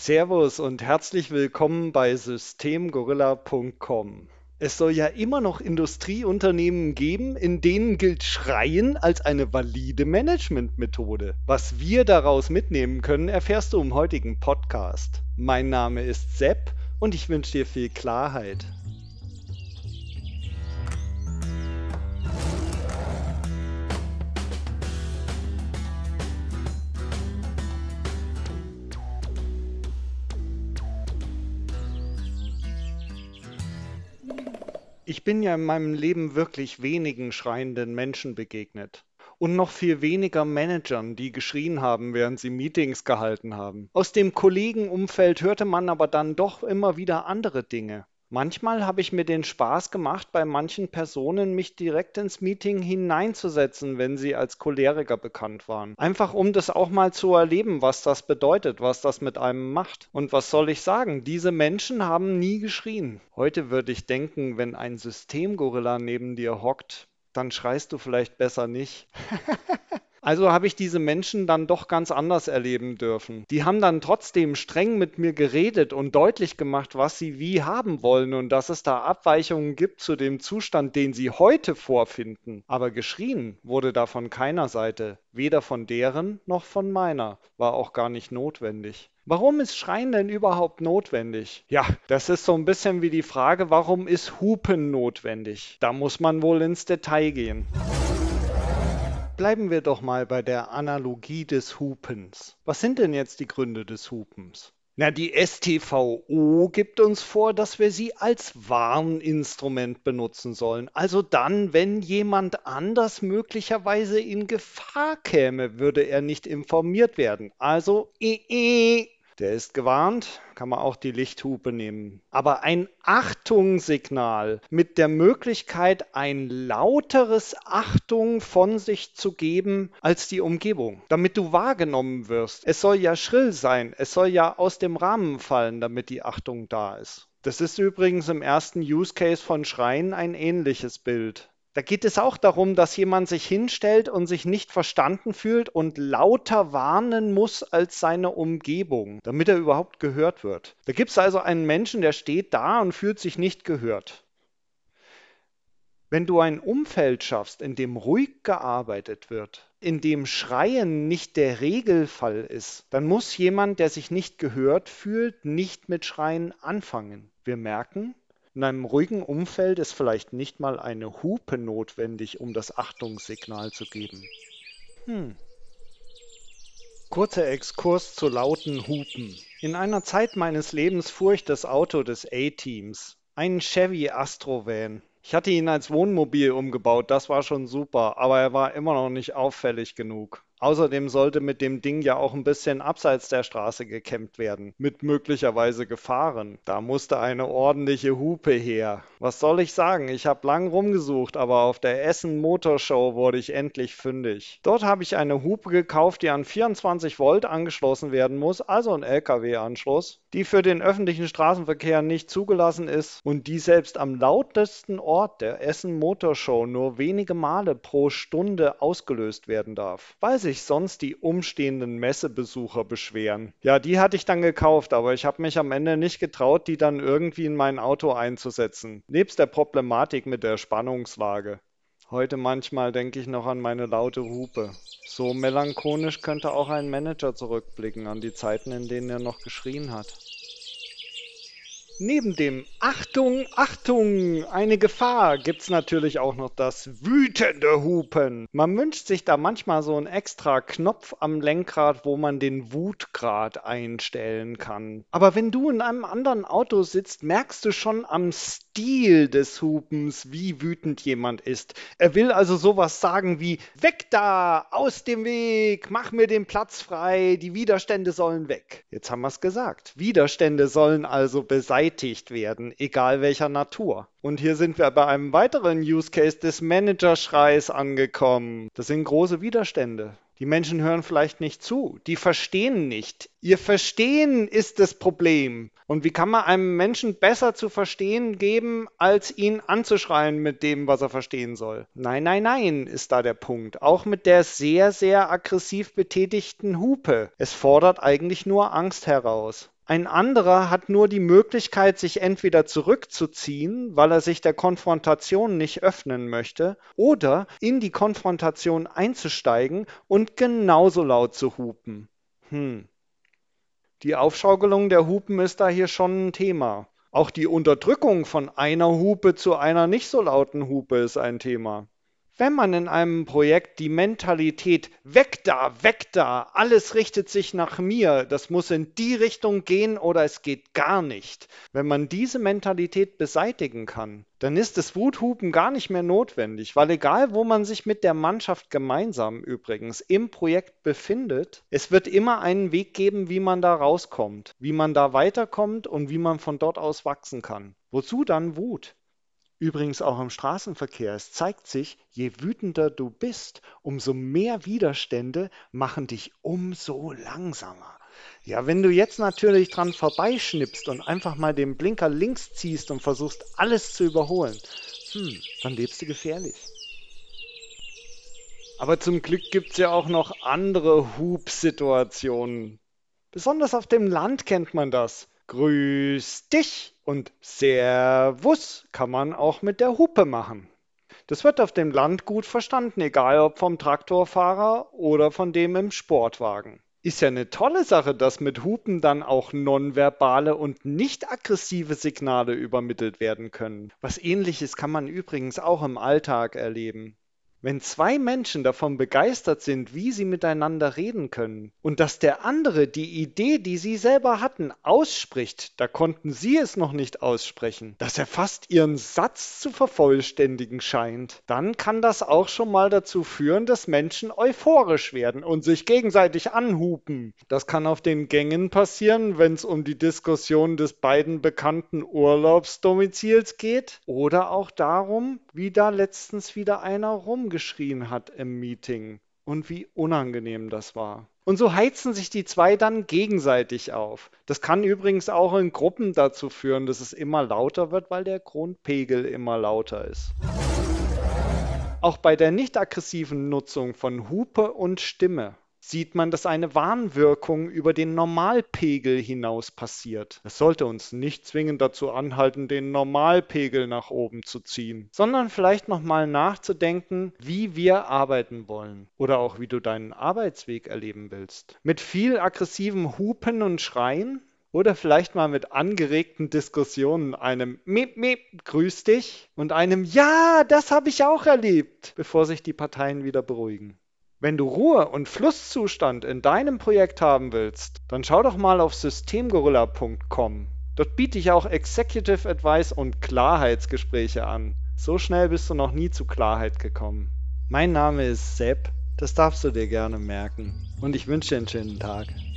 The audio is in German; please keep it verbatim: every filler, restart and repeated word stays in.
Servus und herzlich willkommen bei systemgorilla Punkt com. Es soll ja immer noch Industrieunternehmen geben, in denen gilt Schreien als eine valide Managementmethode. Was wir daraus mitnehmen können, erfährst du im heutigen Podcast. Mein Name ist Sepp und ich wünsche dir viel Klarheit. Ich bin ja in meinem Leben wirklich wenigen schreienden Menschen begegnet. Und noch viel weniger Managern, die geschrien haben, während sie Meetings gehalten haben. Aus dem Kollegenumfeld hörte man aber dann doch immer wieder andere Dinge. Manchmal habe ich mir den Spaß gemacht, bei manchen Personen mich direkt ins Meeting hineinzusetzen, wenn sie als Choleriker bekannt waren. Einfach um das auch mal zu erleben, was das bedeutet, was das mit einem macht. Und was soll ich sagen? Diese Menschen haben nie geschrien. Heute würde ich denken, wenn ein Systemgorilla neben dir hockt, dann schreist du vielleicht besser nicht. Also habe ich diese Menschen dann doch ganz anders erleben dürfen. Die haben dann trotzdem streng mit mir geredet und deutlich gemacht, was sie wie haben wollen und dass es da Abweichungen gibt zu dem Zustand, den sie heute vorfinden. Aber geschrien wurde da von keiner Seite, weder von deren noch von meiner. War auch gar nicht notwendig. Warum ist Schreien denn überhaupt notwendig? Ja, das ist so ein bisschen wie die Frage, warum ist Hupen notwendig? Da muss man wohl ins Detail gehen. Bleiben wir doch mal bei der Analogie des Hupens. Was sind denn jetzt die Gründe des Hupens? Na, die S T V O gibt uns vor, dass wir sie als Warninstrument benutzen sollen. Also dann, wenn jemand anders möglicherweise in Gefahr käme, würde er nicht informiert werden. Also, äh, äh, der ist gewarnt, kann man auch die Lichthupe nehmen. Aber ein Achtungssignal mit der Möglichkeit, ein lauteres Achtung von sich zu geben als die Umgebung, damit du wahrgenommen wirst. Es soll ja schrill sein, es soll ja aus dem Rahmen fallen, damit die Achtung da ist. Das ist übrigens im ersten Use Case von Schreien ein ähnliches Bild. Da geht es auch darum, dass jemand sich hinstellt und sich nicht verstanden fühlt und lauter warnen muss als seine Umgebung, damit er überhaupt gehört wird. Da gibt es also einen Menschen, der steht da und fühlt sich nicht gehört. Wenn du ein Umfeld schaffst, in dem ruhig gearbeitet wird, in dem Schreien nicht der Regelfall ist, dann muss jemand, der sich nicht gehört fühlt, nicht mit Schreien anfangen. Wir merken, in einem ruhigen Umfeld ist vielleicht nicht mal eine Hupe notwendig, um das Achtungssignal zu geben. Hm. Kurzer Exkurs zu lauten Hupen. In einer Zeit meines Lebens fuhr ich das Auto des A-Teams, einen Chevy Astrovan. Ich hatte ihn als Wohnmobil umgebaut, das war schon super, aber er war immer noch nicht auffällig genug. Außerdem sollte mit dem Ding ja auch ein bisschen abseits der Straße gekämmt werden, mit möglicherweise Gefahren. Da musste eine ordentliche Hupe her. Was soll ich sagen? Ich habe lang rumgesucht, aber auf der Essen Motor Show wurde ich endlich fündig. Dort habe ich eine Hupe gekauft, die an vierundzwanzig Volt angeschlossen werden muss, also ein L K W-Anschluss, die für den öffentlichen Straßenverkehr nicht zugelassen ist und die selbst am lautesten Ort der Essen Motor Show nur wenige Male pro Stunde ausgelöst werden darf, weil sich sonst die umstehenden Messebesucher beschweren. Ja, die hatte ich dann gekauft, aber ich habe mich am Ende nicht getraut, die dann irgendwie in mein Auto einzusetzen, nebst der Problematik mit der Spannungslage. Heute manchmal denke ich noch an meine laute Hupe. So melancholisch könnte auch ein Manager zurückblicken an die Zeiten, in denen er noch geschrien hat. Neben dem Achtung, Achtung, eine Gefahr gibt's natürlich auch noch das wütende Hupen. Man wünscht sich da manchmal so einen extra Knopf am Lenkrad, wo man den Wutgrad einstellen kann. Aber wenn du in einem anderen Auto sitzt, merkst du schon am Stil des Hupens, wie wütend jemand ist. Er will also sowas sagen wie: Weg da, aus dem Weg, mach mir den Platz frei, die Widerstände sollen weg. Jetzt haben wir es gesagt. Widerstände sollen also beseitigt werden, egal welcher Natur. Und hier sind wir bei einem weiteren Use Case des Managerschreis angekommen. Das sind große Widerstände. Die Menschen hören vielleicht nicht zu, die verstehen nicht. Ihr Verstehen ist das Problem. Und wie kann man einem Menschen besser zu verstehen geben, als ihn anzuschreien mit dem, was er verstehen soll? Nein, nein, nein, ist da der Punkt. Auch mit der sehr, sehr aggressiv betätigten Hupe. Es fordert eigentlich nur Angst heraus. Ein anderer hat nur die Möglichkeit, sich entweder zurückzuziehen, weil er sich der Konfrontation nicht öffnen möchte, oder in die Konfrontation einzusteigen und genauso laut zu hupen. Hm. Die Aufschaukelung der Hupen ist da hier schon ein Thema. Auch die Unterdrückung von einer Hupe zu einer nicht so lauten Hupe ist ein Thema. Wenn man in einem Projekt die Mentalität weg da, weg da, alles richtet sich nach mir, das muss in die Richtung gehen oder es geht gar nicht. Wenn man diese Mentalität beseitigen kann, dann ist das Wuthupen gar nicht mehr notwendig, weil egal, wo man sich mit der Mannschaft gemeinsam übrigens im Projekt befindet, es wird immer einen Weg geben, wie man da rauskommt, wie man da weiterkommt und wie man von dort aus wachsen kann. Wozu dann Wut? Übrigens auch im Straßenverkehr. Es zeigt sich, je wütender du bist, umso mehr Widerstände machen dich umso langsamer. Ja, wenn du jetzt natürlich dran vorbeischnippst und einfach mal den Blinker links ziehst und versuchst, alles zu überholen, hm, dann lebst du gefährlich. Aber zum Glück gibt es ja auch noch andere Hub-Situationen. Besonders auf dem Land kennt man das. Grüß dich und Servus kann man auch mit der Hupe machen. Das wird auf dem Land gut verstanden, egal ob vom Traktorfahrer oder von dem im Sportwagen. Ist ja eine tolle Sache, dass mit Hupen dann auch nonverbale und nicht aggressive Signale übermittelt werden können. Was Ähnliches kann man übrigens auch im Alltag erleben. Wenn zwei Menschen davon begeistert sind, wie sie miteinander reden können und dass der andere die Idee, die sie selber hatten, ausspricht, da konnten sie es noch nicht aussprechen, dass er fast ihren Satz zu vervollständigen scheint, dann kann das auch schon mal dazu führen, dass Menschen euphorisch werden und sich gegenseitig anhupen. Das kann auf den Gängen passieren, wenn es um die Diskussion des beiden bekannten Urlaubsdomizils geht oder auch darum, wie da letztens wieder einer rumgeschrien hat im Meeting und wie unangenehm das war. Und so heizen sich die zwei dann gegenseitig auf. Das kann übrigens auch in Gruppen dazu führen, dass es immer lauter wird, weil der Grundpegel immer lauter ist. Auch bei der nicht aggressiven Nutzung von Hupe und Stimme sieht man, dass eine Warnwirkung über den Normalpegel hinaus passiert. Es sollte uns nicht zwingend dazu anhalten, den Normalpegel nach oben zu ziehen, sondern vielleicht nochmal nachzudenken, wie wir arbeiten wollen oder auch wie du deinen Arbeitsweg erleben willst. Mit viel aggressivem Hupen und Schreien? Oder vielleicht mal mit angeregten Diskussionen, einem Miep, Miep, grüß dich und einem Ja, das habe ich auch erlebt, bevor sich die Parteien wieder beruhigen. Wenn du Ruhe und Flusszustand in deinem Projekt haben willst, dann schau doch mal auf systemgorilla punkt com. Dort biete ich auch Executive Advice und Klarheitsgespräche an. So schnell bist du noch nie zu Klarheit gekommen. Mein Name ist Sepp, das darfst du dir gerne merken. Und ich wünsche dir einen schönen Tag.